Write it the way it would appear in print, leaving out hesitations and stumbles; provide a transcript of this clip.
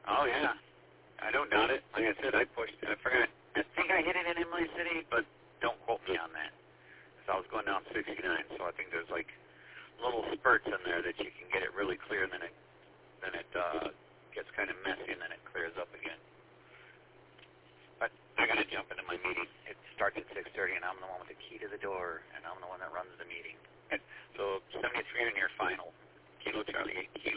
Oh, yeah. I don't doubt it. Like I said, I pushed. I forgot. I think I hit it in Imlay City, but don't quote me on that. Because I was going down 69, so I think there's like little spurts in there that you can get it really clear, and then it gets kind of messy, and then it clears up again. But I got to jump into my meeting. It starts at 6:30, and I'm the one with the key to the door, and I'm the one that runs the meeting. So 73 on your final. Kilo Charlie 8 Kilo.